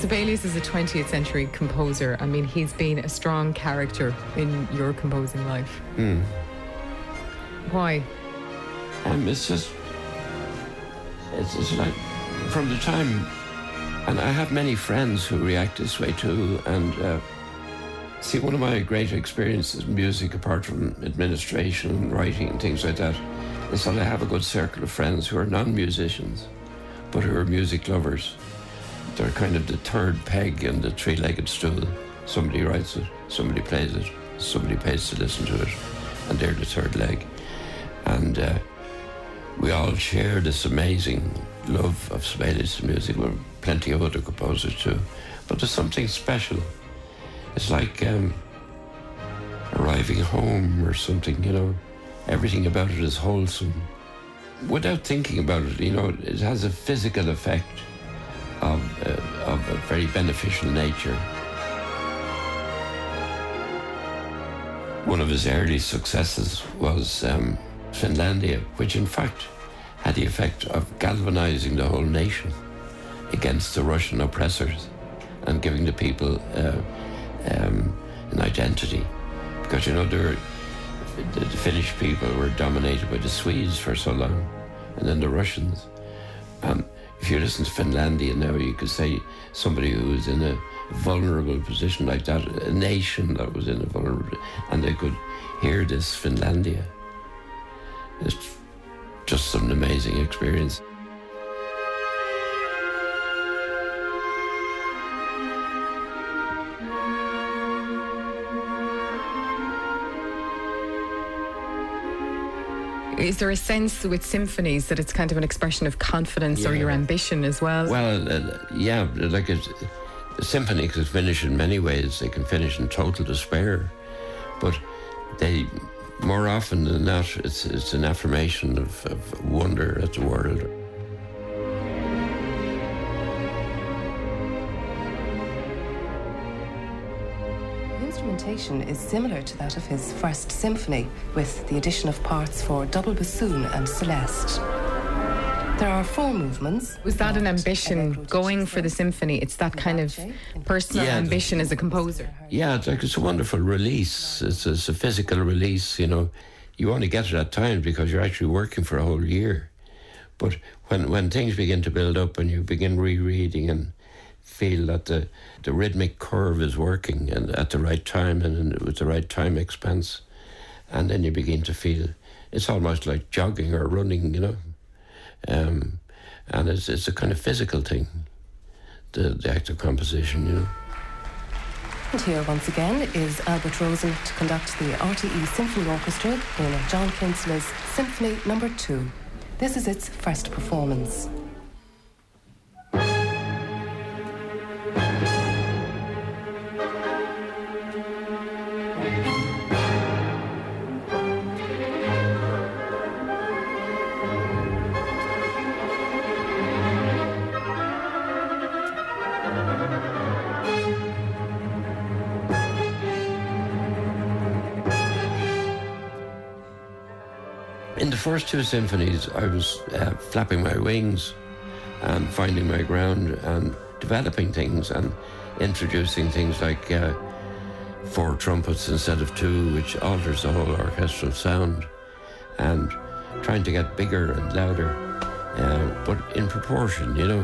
Sibelius is a 20th century composer. I mean, he's been a strong character in your composing life. Why? It's like from the time, and I have many friends who react this way too, and see, one of my great experiences in music, apart from administration and writing and things like that, is that I have a good circle of friends who are non-musicians, but who are music lovers. They're kind of the third peg in the three-legged stool. Somebody writes it, somebody plays it, somebody pays to listen to it, and they're the third leg. And we all share this amazing love of Sibelius music. There are plenty of other composers too, but there's something special. It's like arriving home or something, you know. Everything about it is wholesome. Without thinking about it, you know, it has a physical effect of a very beneficial nature. One of his early successes was Finlandia, which in fact had the effect of galvanizing the whole nation against the Russian oppressors and giving the people an identity. Because, you know, the Finnish people were dominated by the Swedes for so long, and then the Russians. If you listen to Finlandia now, you could say somebody who was in a vulnerable position like that, a nation that was in a vulnerable, and they could hear this Finlandia. It's just an amazing experience. Is there a sense with symphonies that it's kind of an expression of confidence or your ambition as well? Well, yeah, like a symphony can finish in many ways. They can finish in total despair, but they, more often than not, it's an affirmation of wonder at the world. Instrumentation is similar to that of his first symphony, with the addition of parts for double bassoon and celeste. There are 4 movements. Was that an ambition going for the symphony? It's that kind of personal ambition as a composer. Yeah, it's a wonderful release. It's a physical release, you know. You only get it at times because you're actually working for a whole year. But when things begin to build up and you begin rereading and feel that the rhythmic curve is working and at the right time and with the right time expense, and then you begin to feel it's almost like jogging or running, you know. And it's a kind of physical thing, the act of composition, you know. And here once again is Albert Rosen to conduct the RTE Symphony Orchestra in John Kinsla's Symphony No. 2. This is its first performance. In the first 2 symphonies, I was flapping my wings and finding my ground and developing things and introducing things like 4 trumpets instead of 2, which alters the whole orchestral sound, and trying to get bigger and louder, but in proportion, you know.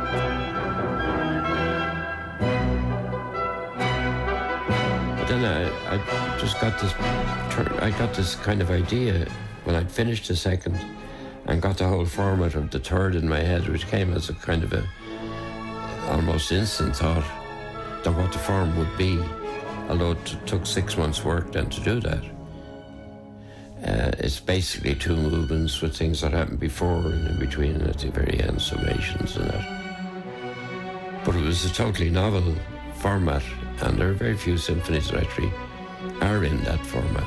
But then I just got this kind of idea when I'd finished the second and got the whole format of the third in my head, which came as a kind of a almost instant thought that what the form would be, although it took 6 months' work then to do that. It's basically 2 movements with things that happened before and in between and at the very end, summations and that. But it was a totally novel format, and there are very few symphonies that actually are in that format.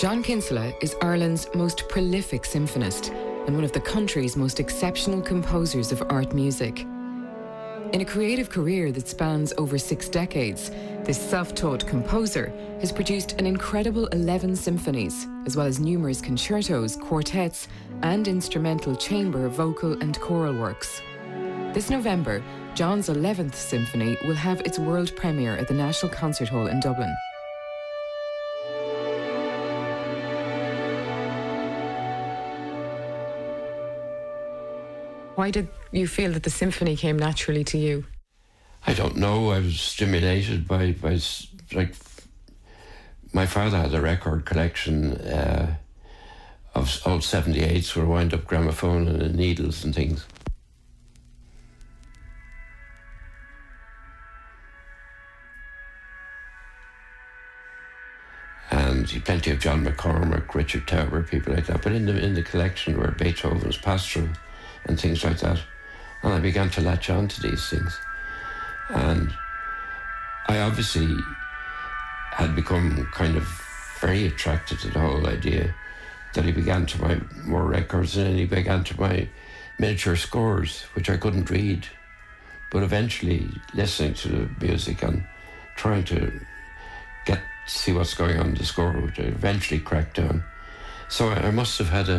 John Kinsella is Ireland's most prolific symphonist and one of the country's most exceptional composers of art music. In a creative career that spans over 6 decades, this self-taught composer has produced an incredible 11 symphonies, as well as numerous concertos, quartets, and instrumental chamber, vocal and choral works. This November, John's 11th symphony will have its world premiere at the National Concert Hall in Dublin. Why did you feel that the symphony came naturally to you? I don't know. I was stimulated by like, my father had a record collection of old 78s with a wind-up gramophone and needles and things. And he had plenty of John McCormack, Richard Tauber, people like that. But in the collection were Beethoven's Pastoral and things like that. And I began to latch on to these things. And I obviously had become kind of very attracted to the whole idea that he began to buy more records, and then he began to buy miniature scores, which I couldn't read. But eventually, listening to the music and trying to see what's going on in the score, which I eventually cracked down. So I must have had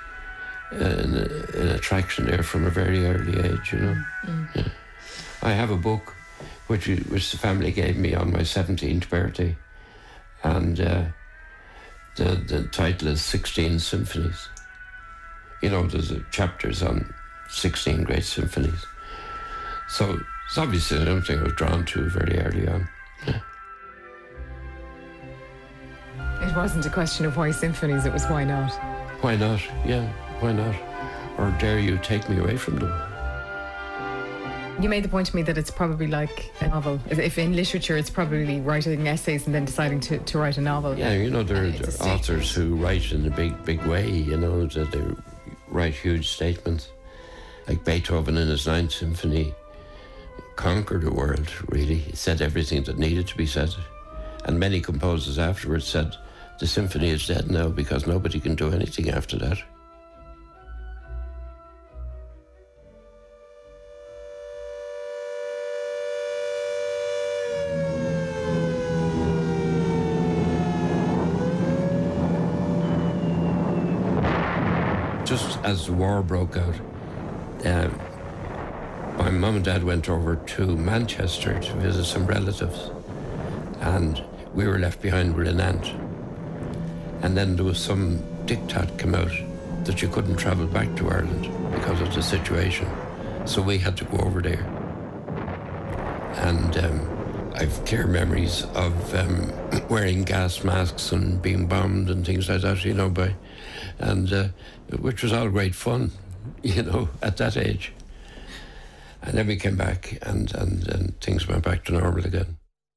an attraction there from a very early age, you know. Yeah. I have a book which the family gave me on my 17th birthday, and the title is 16 Symphonies. You know, there's chapters on 16 great symphonies. So it's obviously something I was drawn to very early on. Yeah. It wasn't a question of why symphonies, it was why not. Why not? Yeah, why not? Or dare you take me away from them? You made the point to me that it's probably like a novel. If in literature it's probably writing essays and then deciding to write a novel. Yeah, you know, there are authors who write in a big way, you know, that they write huge statements. Like Beethoven in his 9th Symphony conquered the world, really. He said everything that needed to be said. And many composers afterwards said, the symphony is dead now because nobody can do anything after that. Just as the war broke out, my mum and dad went over to Manchester to visit some relatives, and we were left behind with an aunt. And then there was some diktat come out that you couldn't travel back to Ireland because of the situation. So we had to go over there. And I've clear memories of wearing gas masks and being bombed and things like that, you know, which was all great fun, you know, at that age. And then we came back and things went back to normal again.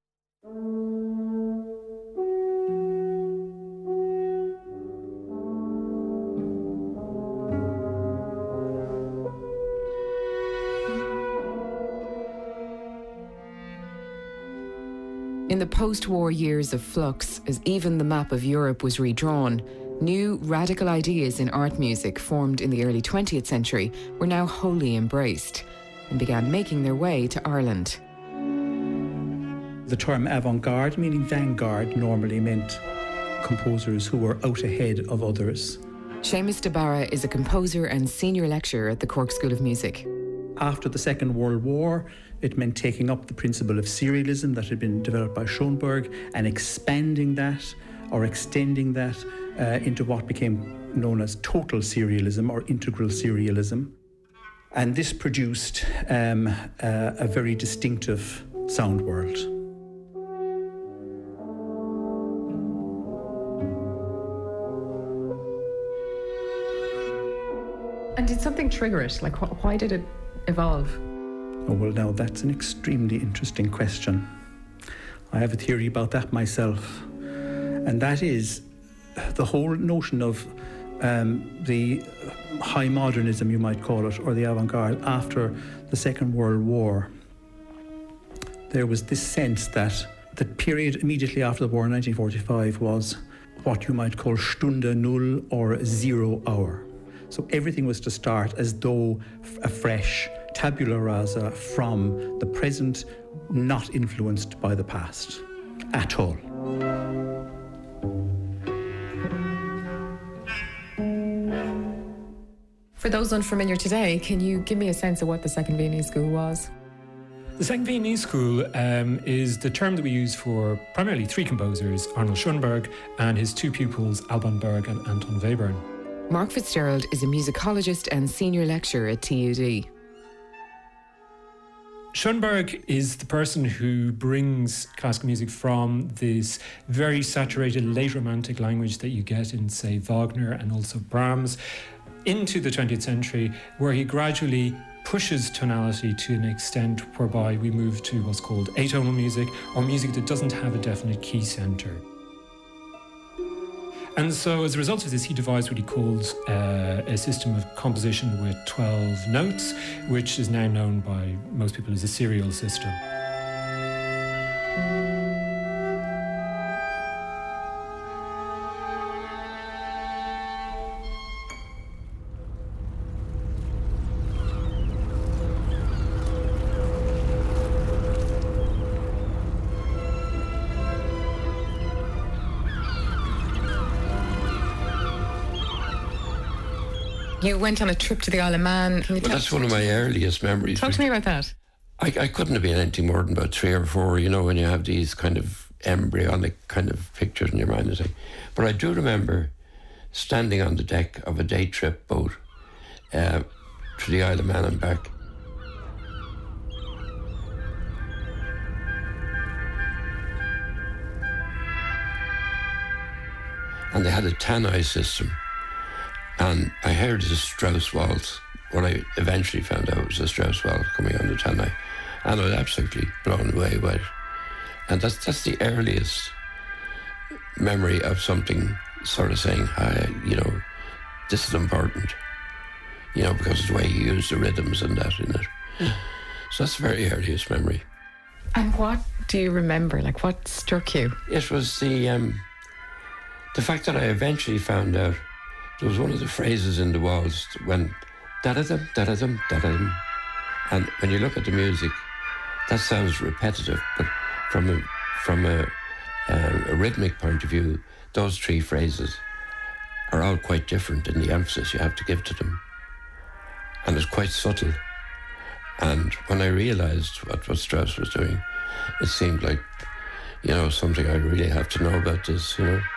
In the post-war years of flux, as even the map of Europe was redrawn, new radical ideas in art music formed in the early 20th century were now wholly embraced and began making their way to Ireland. The term avant-garde, meaning vanguard, normally meant composers who were out ahead of others. Seamus de Barra is a composer and senior lecturer at the Cork School of Music. After the Second World War, it meant taking up the principle of serialism that had been developed by Schoenberg and expanding that or extending that into what became known as total serialism or integral serialism. And this produced a very distinctive sound world. And did something trigger it? Like, why did it evolve? Oh, well, now that's an extremely interesting question. I have a theory about that myself. And that is the whole notion of the high modernism, you might call it, or the avant-garde after the Second World War. There was this sense that the period immediately after the war in 1945 was what you might call Stunde Null or 0 hour. So everything was to start as though a fresh tabula rasa from the present, not influenced by the past at all. For those unfamiliar today, can you give me a sense of what the Second Viennese School was? The Second Viennese School is the term that we use for primarily three composers, Arnold Schoenberg and his two pupils, Alban Berg and Anton Webern. Mark Fitzgerald is a musicologist and senior lecturer at TUD. Schoenberg is the person who brings classical music from this very saturated late Romantic language that you get in, say, Wagner and also Brahms, into the 20th century, where he gradually pushes tonality to an extent whereby we move to what's called atonal music, or music that doesn't have a definite key center. And so as a result of this, he devised what he calls a system of composition with 12 notes, which is now known by most people as a serial system. You went on a trip to the Isle of Man. Can you tell That's one of my earliest memories. Talk to me about that. I couldn't have been anything more than about 3 or 4, you know, when you have these kind of embryonic kind of pictures in your mind and thing. But I do remember standing on the deck of a day trip boat to the Isle of Man and back. And they had a Tannoy system. And I heard the Strauss waltz, what I eventually found out was a Strauss waltz coming on the Tannoy. And I was absolutely blown away by it. And that's the earliest memory of something sort of saying, you know, this is important, you know, because of the way he used the rhythms and that in it. So that's the very earliest memory. And what do you remember? Like, what struck you? It was the fact that I eventually found out there was one of the phrases in the waltz that went da-da-dum, da-da-dum, da-da-dum. And when you look at the music, that sounds repetitive, but from a rhythmic point of view, those three phrases are all quite different in the emphasis you have to give to them. And it's quite subtle. And when I realised what Strauss was doing, it seemed like, you know, something I really have to know about this, you know.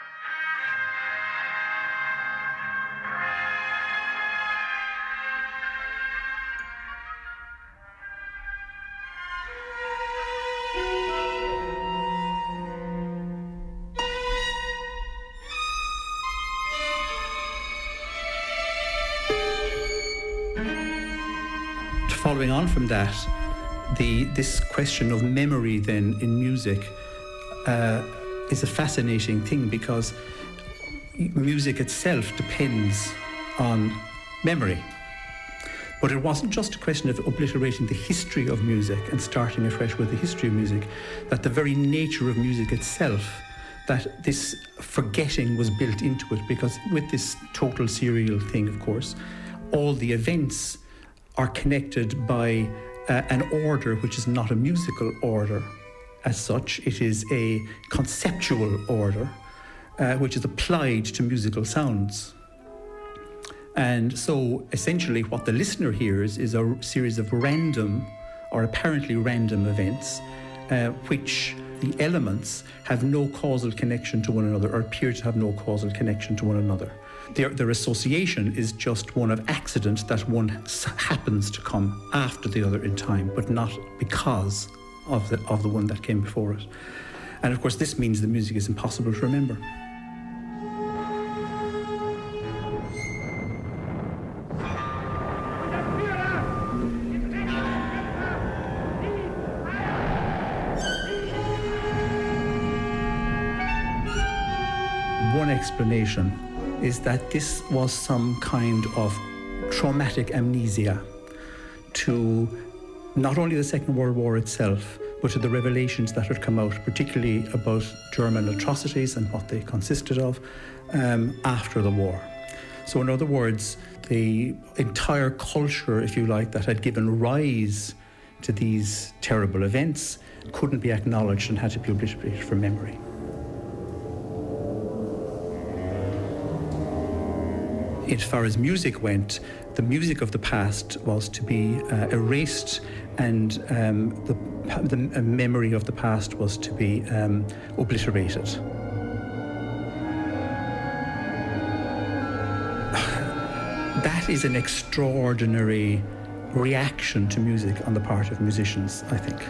Following on from that, this question of memory then in music is a fascinating thing, because music itself depends on memory. But it wasn't just a question of obliterating the history of music and starting afresh with the history of music, that the very nature of music itself, that this forgetting was built into it, because with this total serial thing, of course, all the events are connected by an order which is not a musical order as such. It is a conceptual order which is applied to musical sounds. And so essentially what the listener hears is a series of random or apparently random events which the elements have no causal connection to one another, or appear to have no causal connection to one another. Their association is just one of accident, that one happens to come after the other in time, but not because of the one that came before it. And of course this means the music is impossible to remember. One explanation is that this was some kind of traumatic amnesia to not only the Second World War itself, but to the revelations that had come out, particularly about German atrocities and what they consisted of after the war. So in other words, the entire culture, if you like, that had given rise to these terrible events couldn't be acknowledged and had to be obliterated from memory. As far as music went, the music of the past was to be erased, and the memory of the past was to be obliterated. That is an extraordinary reaction to music on the part of musicians, I think.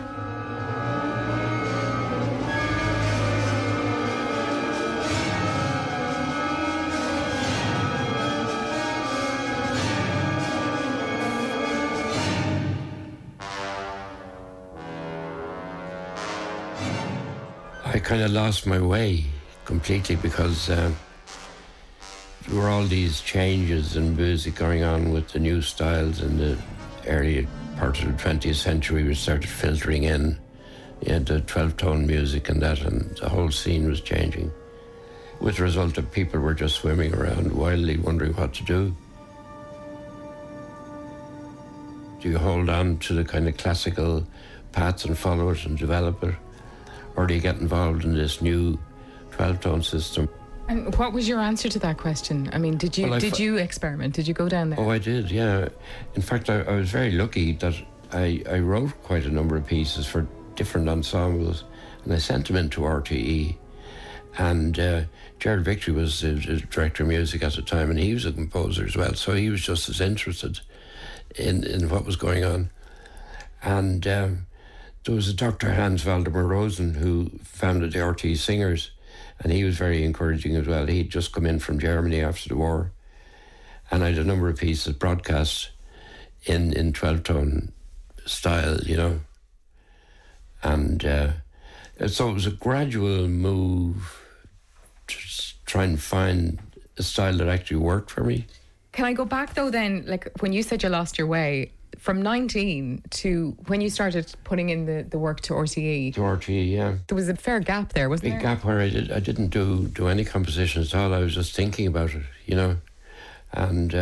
I kind of lost my way completely because there were all these changes in music going on with the new styles in the early part of the 20th century. We started filtering in the 12-tone music and that, and the whole scene was changing, with the result that people were just swimming around wildly wondering what to do. Do you hold on to the kind of classical paths and follow it and develop it? Or do you get involved in this new 12-tone system? And what was your answer to that question? I mean, did you experiment? Did you go down there? Oh, I did, yeah. In fact, I was very lucky that I wrote quite a number of pieces for different ensembles, and I sent them into RTE. And Gerald Victory was the director of music at the time, and he was a composer as well, so he was just as interested in what was going on. And there was a Dr. Hans Waldemar Rosen who founded the RTE Singers, and he was very encouraging as well. He'd just come in from Germany after the war, and I had a number of pieces broadcast in 12-tone style, you know. And so it was a gradual move to try and find a style that actually worked for me. Can I go back though then, like when you said you lost your way, from 19 to when you started putting in the work to RTE? To RTE, yeah. There was a fair gap there, wasn't there? Big gap where I didn't do any compositions at all. I was just thinking about it, you know. And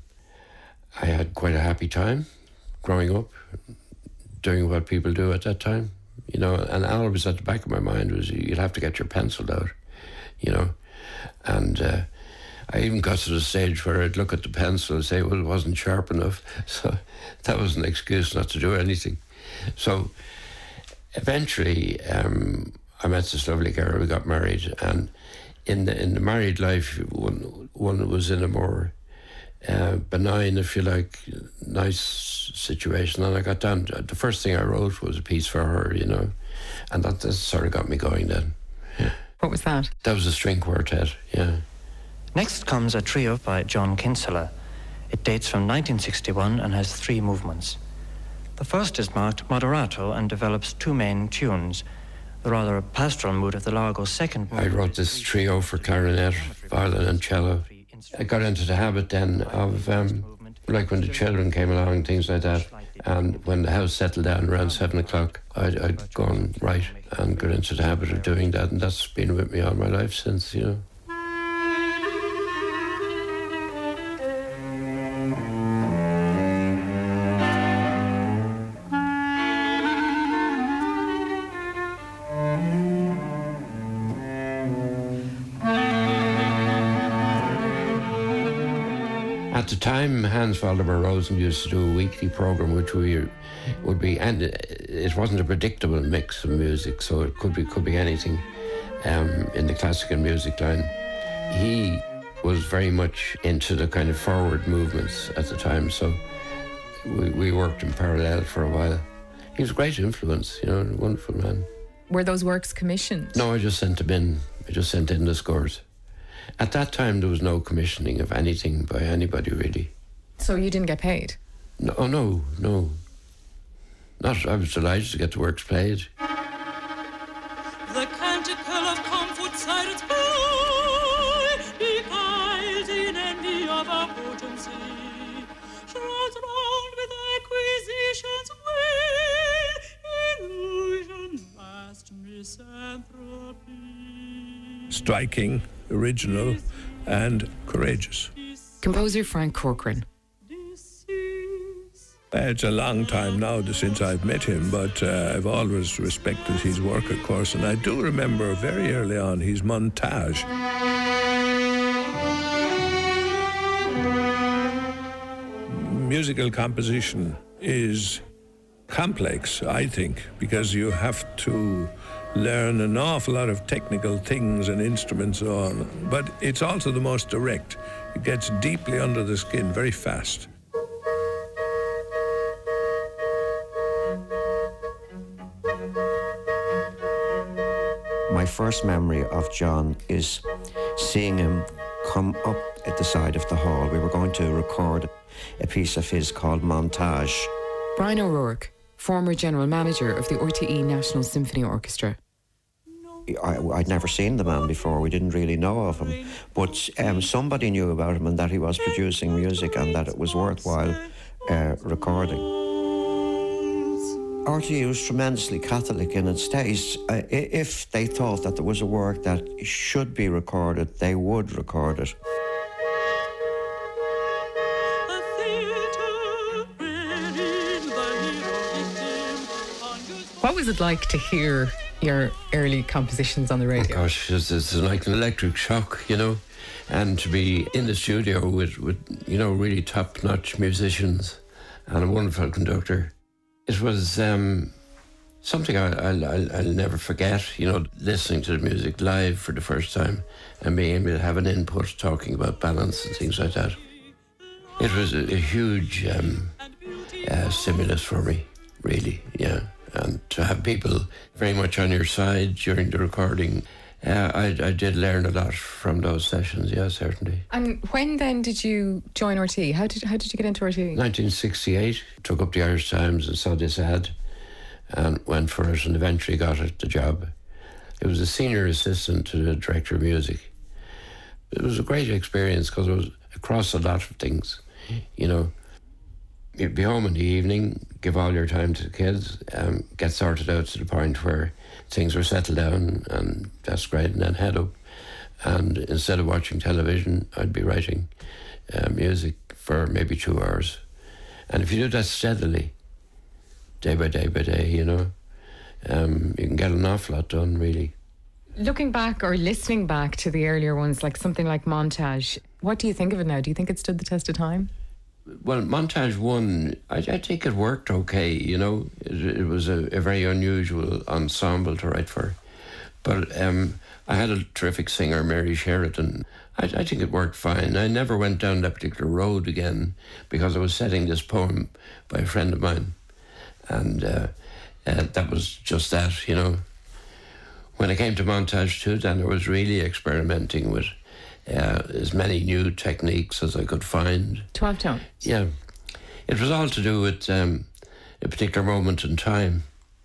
I had quite a happy time growing up, doing what people do at that time, you know. And always at the back of my mind was you'd have to get your pencil out, you know. And I even got to the stage where I'd look at the pencil and say, well, it wasn't sharp enough. So that was an excuse not to do anything. So eventually I met this lovely girl, we got married, and in the married life, one was in a more benign, if you like, nice situation. And I got down, the first thing I wrote was a piece for her, you know, and that sort of got me going then. Yeah. What was that? That was a string quartet, yeah. Next comes a trio by John Kinsella. It dates from 1961 and has 3 movements. The first is marked moderato and develops 2 main tunes. The rather pastoral mood of the Largo's second movement. I wrote this trio for clarinet, violin and cello. I got into the habit then of, like when the children came along, things like that, and when the house settled down around 7 o'clock, I'd go and write and got into the habit of doing that, and that's been with me all my life since, you know. At the time, Hans Waldemar Rosen used to do a weekly program, which would be, and it wasn't a predictable mix of music, so it could be anything in the classical music line. He was very much into the kind of forward movements at the time, so we worked in parallel for a while. He was a great influence, you know, a wonderful man. Were those works commissioned? No, I just sent them in. I just sent in the scores. At that time, there was no commissioning of anything by anybody, really. So you didn't get paid? No. Not. I was delighted to get the works played. The canticle of comfort silence by, beguiled in envy of our potency, shrouds round with acquisitions way, illusion Striking, original, and courageous. Composer Frank Corcoran. It's a long time now since I've met him, but I've always respected his work, of course, and I do remember very early on his montage. Musical composition is complex, I think, because you have to learn an awful lot of technical things and instruments and so on, but it's also the most direct. It gets deeply under the skin very fast. My first memory of John is seeing him come up at the side of the hall. We were going to record a piece of his called Montage. Brian O'Rourke, former general manager of the RTE National Symphony Orchestra. I'd never seen the man before. We didn't really know of him. But somebody knew about him and that he was producing music and that it was worthwhile recording. RTE was tremendously Catholic in its taste. If they thought that there was a work that should be recorded, they would record it. What was it like to hear your early compositions on the radio? Oh gosh, it's like an electric shock, you know, and to be in the studio with you know, really top-notch musicians and a wonderful conductor. It was something I'll never forget, you know, listening to the music live for the first time and being able to have an input talking about balance and things like that. It was a huge stimulus for me, really, yeah. And to have people very much on your side during the recording, I did learn a lot from those sessions, yeah, certainly. And when then did you join RTE? How did you get into RTE? 1968, took up the Irish Times and saw this ad and went for it and eventually got it, the job. It was a senior assistant to the director of music. It was a great experience because it was across a lot of things, you know. You'd be home in the evening, give all your time to the kids, get sorted out to the point where things were settled down, and that's great, and then head up. And instead of watching television, I'd be writing music for maybe 2 hours. And if you do that steadily, day by day by day, you know, you can get an awful lot done, really. Looking back or listening back to the earlier ones, like something like Montage, what do you think of it now? Do you think it stood the test of time? Well, Montage 1, I think it worked okay, you know. It was a very unusual ensemble to write for. But I had a terrific singer, Mary Sheridan. I think it worked fine. I never went down that particular road again because I was setting this poem by a friend of mine. And that was just that, you know. When I came to Montage 2, then I was really experimenting with as many new techniques as I could find. 12 tones? Yeah. It was all to do with a particular moment in time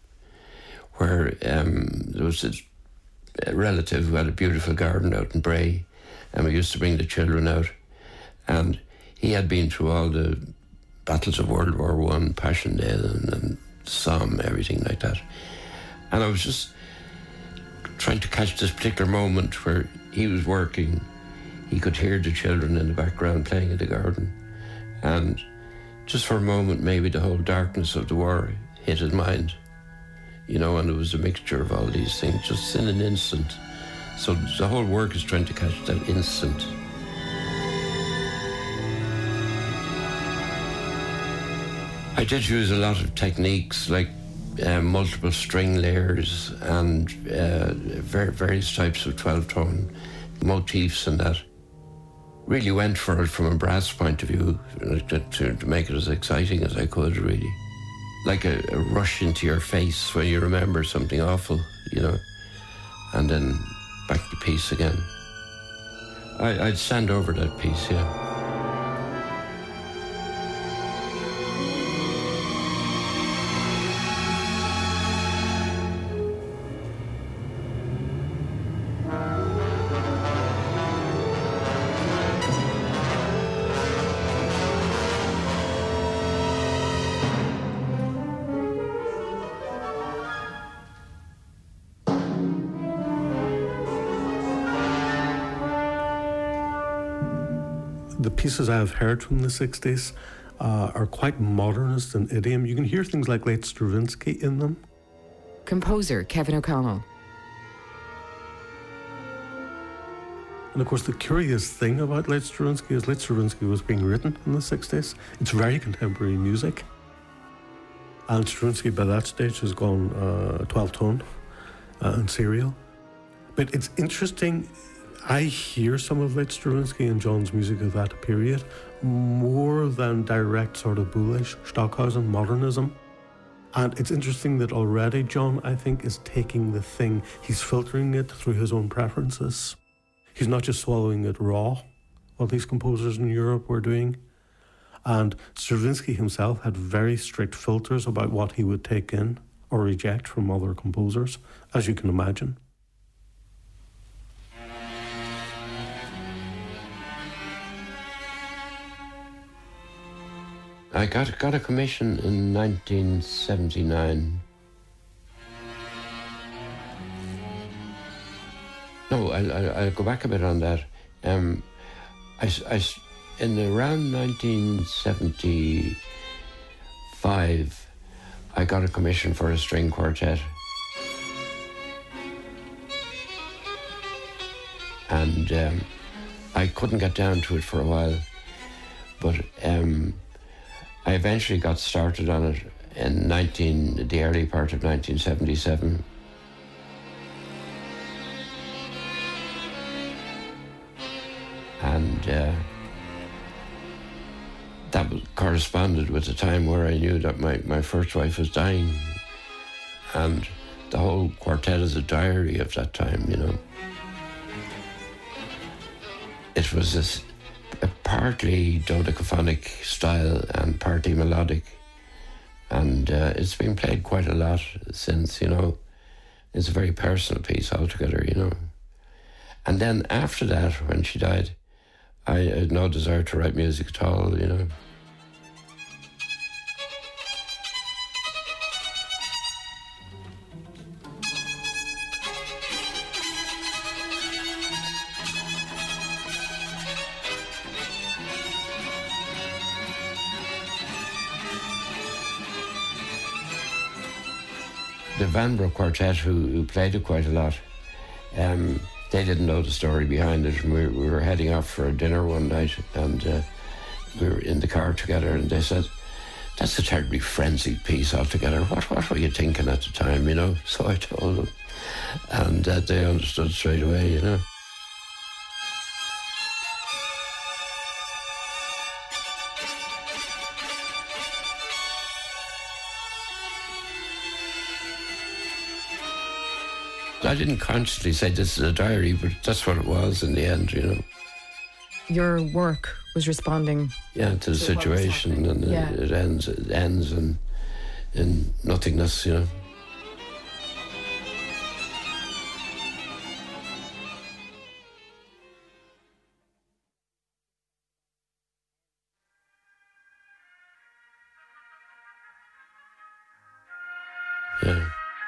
where there was this relative who had a beautiful garden out in Bray, and we used to bring the children out, and he had been through all the battles of World War I, Passion Day and Somme, everything like that. And I was just trying to catch this particular moment where he was working. He could hear the children in the background playing in the garden. And just for a moment, maybe the whole darkness of the war hit his mind, you know, and it was a mixture of all these things just in an instant. So the whole work is trying to catch that instant. I did use a lot of techniques like multiple string layers and various types of 12-tone motifs and that. Really went for it from a brass point of view to make it as exciting as I could, really. Like a rush into your face when you remember something awful, you know, and then back to peace again. I'd stand over that piece, yeah. The pieces I have heard from the 60s are quite modernist in idiom. You can hear things like late Stravinsky in them. Composer Kevin O'Connell. And of course, the curious thing about late Stravinsky is late Stravinsky was being written in the 60s. It's very contemporary music. And Stravinsky by that stage has gone 12-tone and serial. But it's interesting, I hear some of late Stravinsky and John's music of that period more than direct sort of Boolish, Stockhausen, modernism. And it's interesting that already John, I think, is taking the thing, he's filtering it through his own preferences. He's not just swallowing it raw, what these composers in Europe were doing. And Stravinsky himself had very strict filters about what he would take in or reject from other composers, as you can imagine. I got a commission in 1979. No, I'll go back a bit on that. In around 1975, I got a commission for a string quartet. And I couldn't get down to it for a while, but I eventually got started on it in the early part of 1977. And that corresponded with the time where I knew that my first wife was dying. And the whole quartet is a diary of that time, you know. It was a partly dodecaphonic style and partly melodic. And it's been played quite a lot since, you know. It's a very personal piece altogether, you know. And then after that, when she died, I had no desire to write music at all, you know. The Vanbrugh Quartet, who played it quite a lot, they didn't know the story behind it. And we were heading off for a dinner one night, and we were in the car together, and they said, "That's a terribly frenzied piece altogether. What were you thinking at the time, you know?" So I told them, and they understood straight away, you know. I didn't consciously say this is a diary, but that's what it was in the end, you know. Your work was responding to the situation, and it ends in nothingness, you know. Yeah.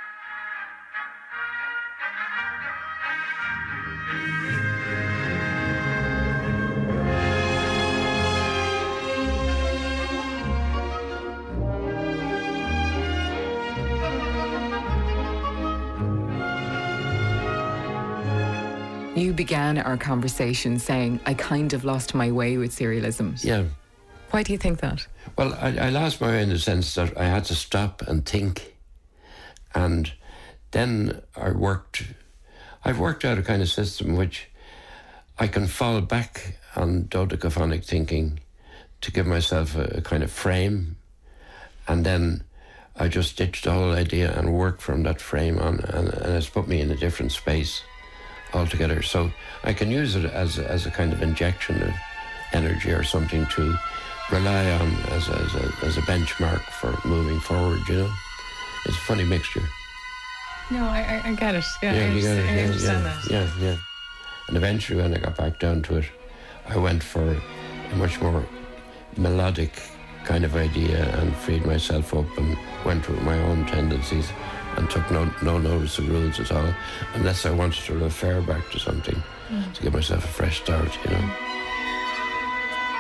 You began our conversation saying, I kind of lost my way with serialism. Yeah. Why do you think that? Well, I lost my way in the sense that I had to stop and think. And then I've worked out a kind of system which I can fall back on dodecaphonic thinking to give myself a kind of frame. And then I just ditch the whole idea and work from that frame on, and it's put me in a different space altogether. So I can use it as a kind of injection of energy or something to rely on as a benchmark for moving forward, you know. It's a funny mixture. No, I get it. Yeah, you get it. I understand that. Yeah. And eventually when I got back down to it, I went for a much more melodic kind of idea and freed myself up and went with my own tendencies and took no notice of rules at all, unless I wanted to refer back to something to give myself a fresh start, you know.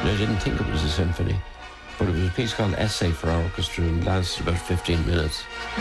I didn't think it was a symphony, but it was a piece called Essay for Orchestra and lasted about 15 minutes.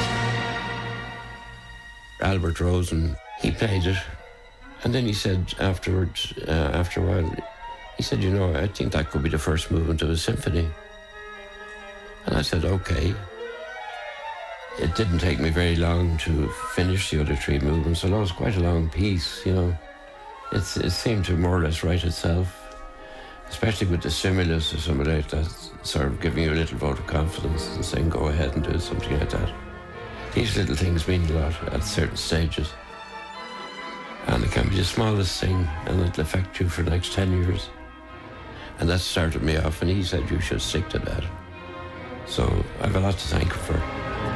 Albert Rosen, he played it, and then he said afterwards, after a while, he said, you know, I think that could be the first movement of a symphony. And I said, okay. It didn't take me very long to finish the other three movements, although it was quite a long piece, you know. It seemed to more or less write itself, especially with the stimulus or something like that, sort of giving you a little vote of confidence and saying, go ahead and do something like that. These little things mean a lot at certain stages. And it can be the smallest thing, and it'll affect you for the next 10 years. And that started me off, and he said, you should stick to that. So I have a lot to thank him for.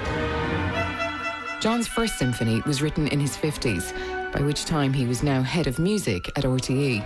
John's first symphony was written in his 50s, by which time he was now head of music at RTE.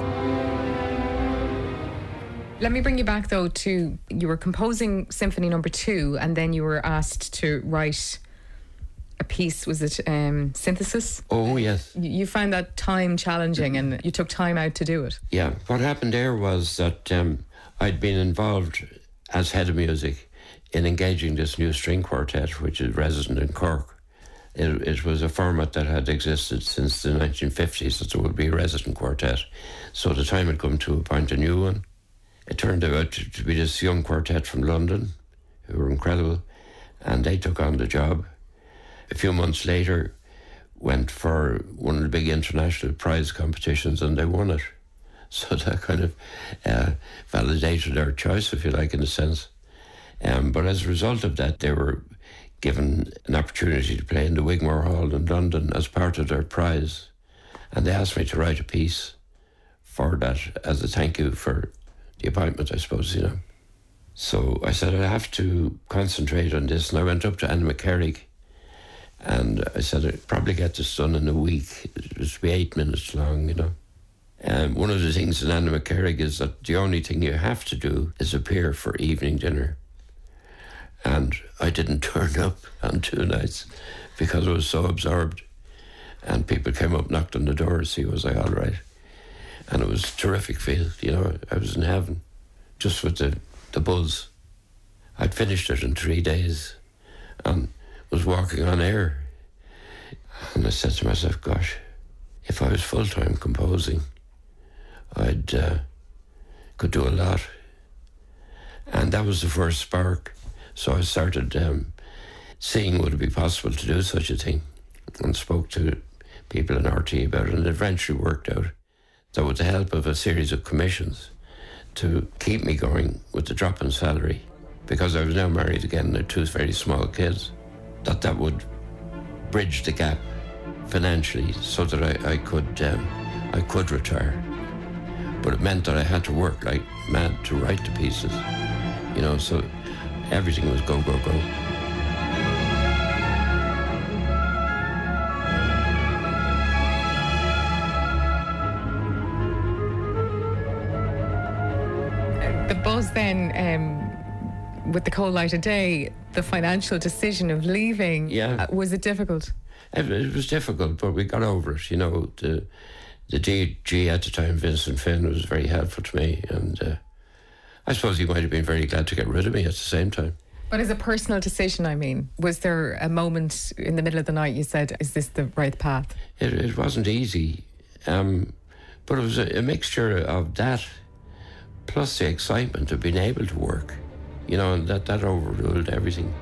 Let me bring you back, though, to you were composing Symphony No. 2, and then you were asked to write a piece, was it Synthesis? Oh, yes. You found that time challenging, and you took time out to do it. Yeah, what happened there was that I'd been involved as head of music in engaging this new string quartet, which is resident in Cork. It was a format that had existed since the 1950s, that there would be a resident quartet. So the time had come to appoint a new one. It turned out to be this young quartet from London, who were incredible, and they took on the job. A few months later, went for one of the big international prize competitions, and they won it. So that kind of validated our choice, if you like, in a sense. But as a result of that, they were given an opportunity to play in the Wigmore Hall in London as part of their prize. And they asked me to write a piece for that as a thank you for the appointment, I suppose, you know. So I said, I have to concentrate on this. And I went up to Anna McCarrick, and I said, I'd probably get this done in a week. It was be 8 minutes long, you know. And one of the things in Anna McCarrick is that the only thing you have to do is appear for evening dinner. And I didn't turn up on 2 nights because I was so absorbed. And people came up, knocked on the door to see was I all right. And it was a terrific feel, you know. I was in heaven, just with the buzz. I'd finished it in 3 days and was walking on air. And I said to myself, gosh, if I was full-time composing, I'd could do a lot. And that was the first spark. So I started seeing would it be possible to do such a thing, and spoke to people in RTE about it, and it eventually worked out. So with the help of a series of commissions to keep me going with the drop in salary, because I was now married again and had 2 very small kids, that would bridge the gap financially so that I could retire. But it meant that I had to work like mad to write the pieces, you know, so everything was go, go, go. The buzz then, with the Cold Light of Day, the financial decision of leaving, was it difficult? It was difficult, but we got over it. You know, the DG at the time, Vincent Finn, was very helpful to me, and I suppose he might have been very glad to get rid of me at the same time. But as a personal decision, I mean, was there a moment in the middle of the night you said, is this the right path? It wasn't easy, but it was a mixture of that plus the excitement of being able to work, you know, and that overruled everything.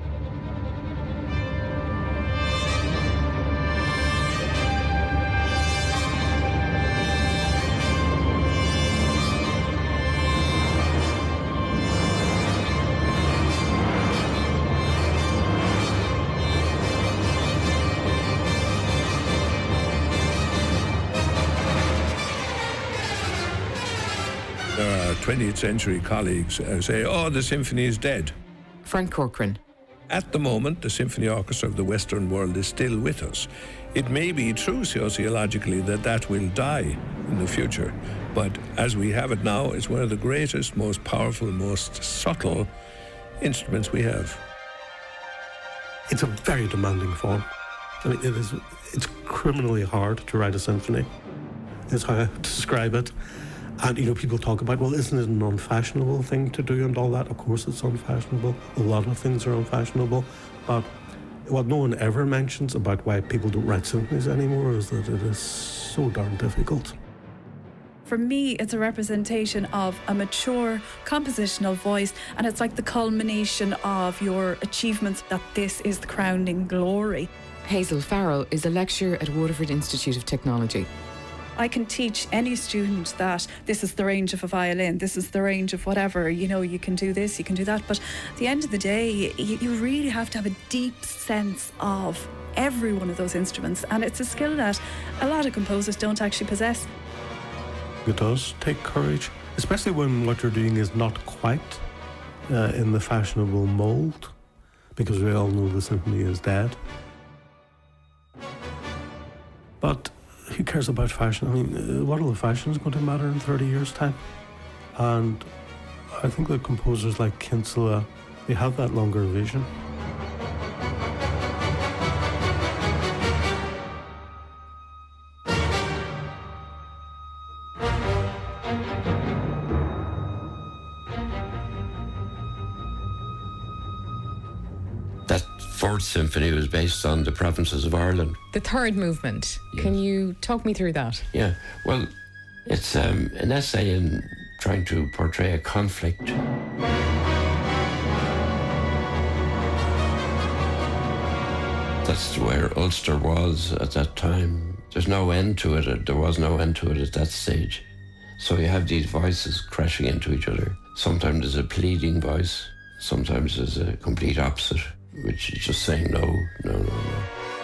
There are 20th century colleagues say, oh, the symphony is dead. Frank Corcoran. At the moment, the symphony orchestra of the Western world is still with us. It may be true sociologically that will die in the future, but as we have it now, it's one of the greatest, most powerful, most subtle instruments we have. It's a very demanding form. I mean, it's criminally hard to write a symphony, is how I describe it. And, people talk about, well, isn't it an unfashionable thing to do and all that? Of course it's unfashionable. A lot of things are unfashionable. But what no one ever mentions about why people don't write symphonies anymore is that it is so darn difficult. For me, it's a representation of a mature compositional voice, and it's like the culmination of your achievements, that this is the crowning glory. Hazel Farrell is a lecturer at Waterford Institute of Technology. I can teach any student that this is the range of a violin, this is the range of whatever, you can do this, you can do that. But at the end of the day, you really have to have a deep sense of every one of those instruments. And it's a skill that a lot of composers don't actually possess. It does take courage, especially when what you're doing is not quite in the fashionable mould, because we all know the symphony is dead. But who cares about fashion? I mean, what are the fashions going to matter in 30 years' time? And I think that composers like Kinsella, they have that longer vision. Fourth Symphony was based on the provinces of Ireland. The third movement, yes. Can you talk me through that? Yeah, well, it's an essay in trying to portray a conflict. That's where Ulster was at that time. There's no end to it. There was no end to it at that stage. So you have these voices crashing into each other. Sometimes there's a pleading voice. Sometimes there's a complete opposite, which is just saying no, no, no, no.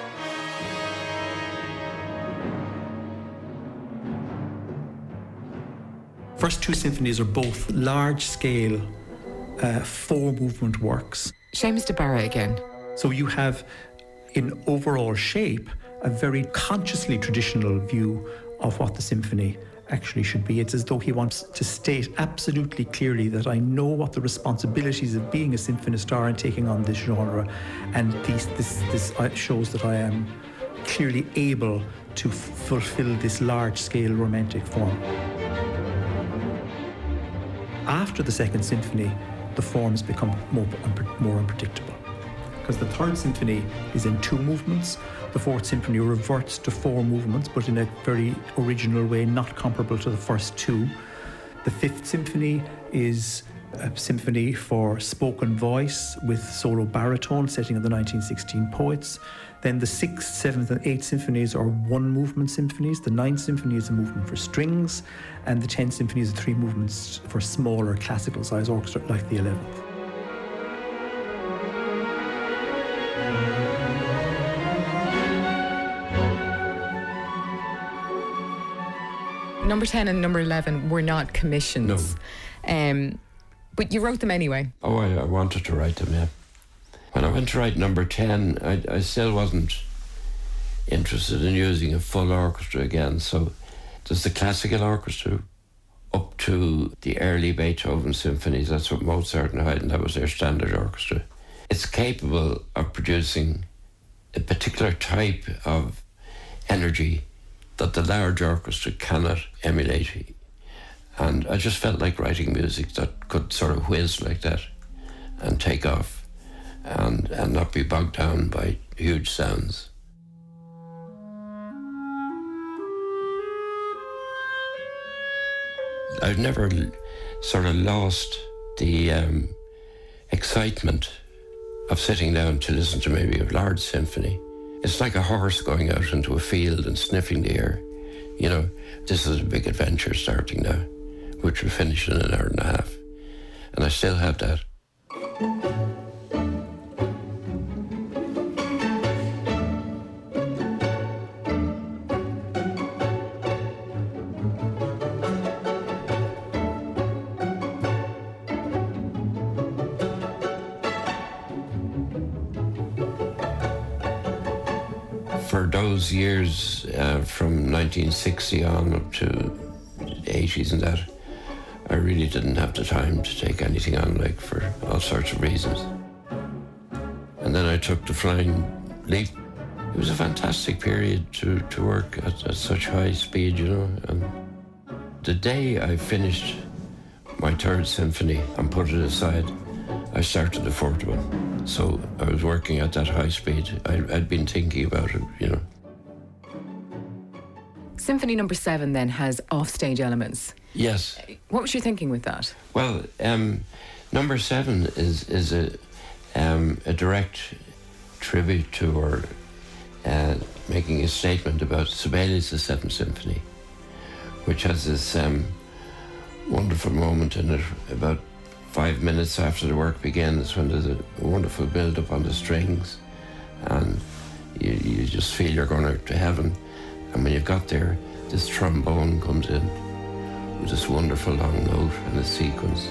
First two symphonies are both large-scale, four-movement works. Seamus de Barra again. So you have, in overall shape, a very consciously traditional view of what the symphony actually should be. It's as though he wants to state absolutely clearly that I know what the responsibilities of being a symphonist are and taking on this genre, and this shows that I am clearly able to fulfill this large-scale romantic form. After the Second Symphony, the forms become more unpredictable, because the Third Symphony is in two movements. The Fourth Symphony reverts to four movements, but in a very original way, not comparable to the first two. The Fifth Symphony is a symphony for spoken voice with solo baritone, setting of the 1916 poets. Then the Sixth, Seventh and Eighth Symphonies are one-movement symphonies. The Ninth Symphony is a movement for strings, and the 10th Symphony is three movements for smaller classical-sized orchestra, like the 11th. Number 10 and number 11 were not commissions. No. But you wrote them anyway. Oh, I wanted to write them, yeah. When I went to write number 10, I still wasn't interested in using a full orchestra again. So there's the classical orchestra up to the early Beethoven symphonies. That's what Mozart and Haydn, that was their standard orchestra. It's capable of producing a particular type of energy that the large orchestra cannot emulate. And I just felt like writing music that could sort of whiz like that and take off and not be bogged down by huge sounds. I've never sort of lost the excitement of sitting down to listen to maybe a large symphony. It's like a horse going out into a field and sniffing the air. You know, this is a big adventure starting now, which will finish in an hour and a half. And I still have that. For those years, from 1960 on up to the 80s and that, I really didn't have the time to take anything on, like, for all sorts of reasons. And then I took the flying leap. It was a fantastic period to work at such high speed, you know, and The day I finished my third symphony and put it aside, I started the fourth one. So I was working at that high speed. I'd been thinking about it, you know. Symphony number 7 then has offstage elements. Yes. What was your thinking with that? Well, number 7 is a direct tribute to, or making a statement about Sibelius' 7th Symphony, which has this wonderful moment in it about 5 minutes after the work begins, when there's a wonderful build-up on the strings, and you just feel you're going out to heaven. And when you've got there, this trombone comes in with this wonderful long note and a sequence.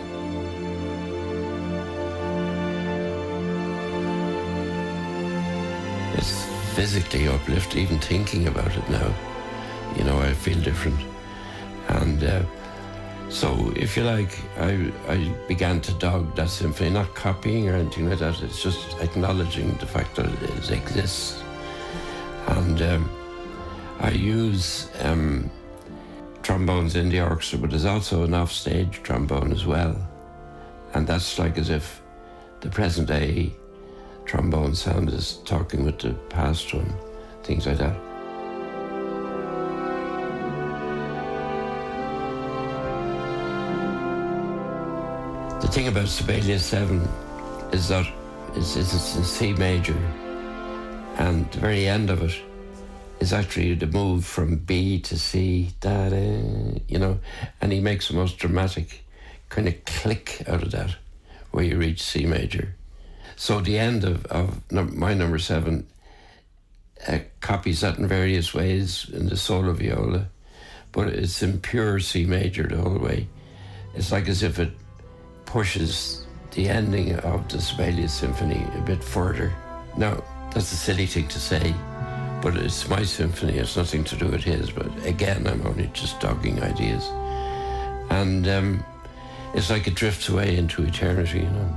It's physically uplifting, even thinking about it now. You know, I feel different. And so, if you like, I began to dog that symphony, not copying or anything like that. It's just acknowledging the fact that it exists. And I use trombones in the orchestra, but there's also an offstage trombone as well. And that's like as if the present day trombone sound is talking with the past one, things like that. The thing about Sibelius 7 is that it's in C major, and the very end of it is actually the move from B to C, you know, and he makes the most dramatic kind of click out of that, where you reach C major. So the end of my number 7 copies that in various ways in the solo viola, but it's in pure C major the whole way. It's like as if it pushes the ending of the Sibelius Symphony a bit further. Now, that's a silly thing to say, but it's my symphony, it's nothing to do with his, but again, I'm only just dogging ideas. And it's like it drifts away into eternity, you know.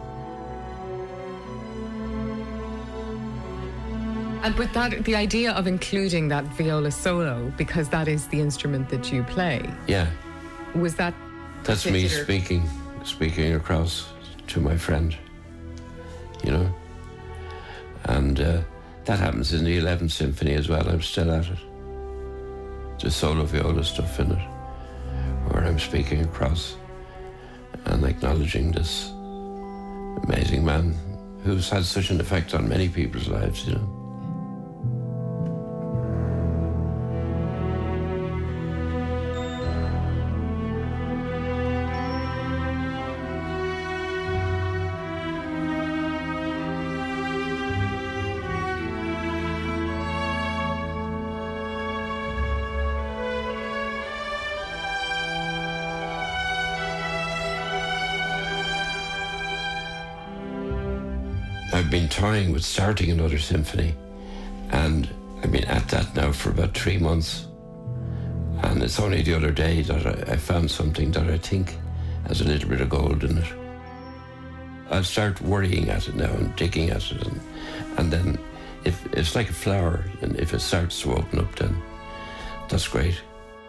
And with that, the idea of including that viola solo, because that is the instrument that you play. Yeah. Was that... That's me speaking across to my friend, you know. And that happens in the 11th Symphony as well. I'm still at it. The solo viola stuff in it, where I'm speaking across and acknowledging this amazing man who's had such an effect on many people's lives, you know. I've been toying with starting another symphony, and I've been at that now for about 3 months. And it's only the other day that I found something that I think has a little bit of gold in it. I'll start worrying at it now and digging at it, and then if it's like a flower, and if it starts to open up, then that's great.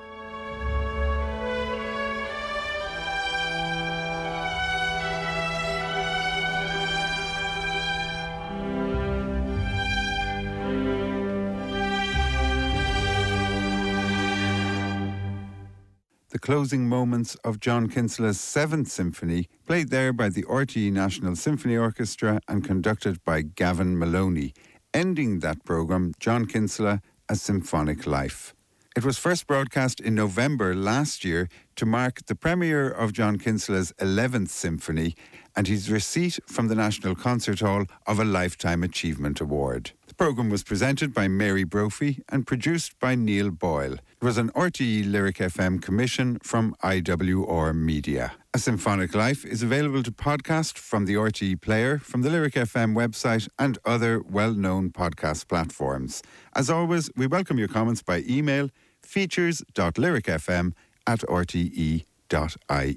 The closing moments of John Kinsella's 7th Symphony, played there by the RTE National Symphony Orchestra and conducted by Gavin Maloney. Ending that programme, John Kinsella, A Symphonic Life. It was first broadcast in November last year to mark the premiere of John Kinsella's 11th Symphony and his receipt from the National Concert Hall of a Lifetime Achievement Award. The programme was presented by Mary Brophy and produced by Neil Boyle. It was an RTE Lyric FM commission from IWR Media. A Symphonic Life is available to podcast from the RTE player, from the Lyric FM website and other well-known podcast platforms. As always, we welcome your comments by email, features.lyricfm@rte.ie.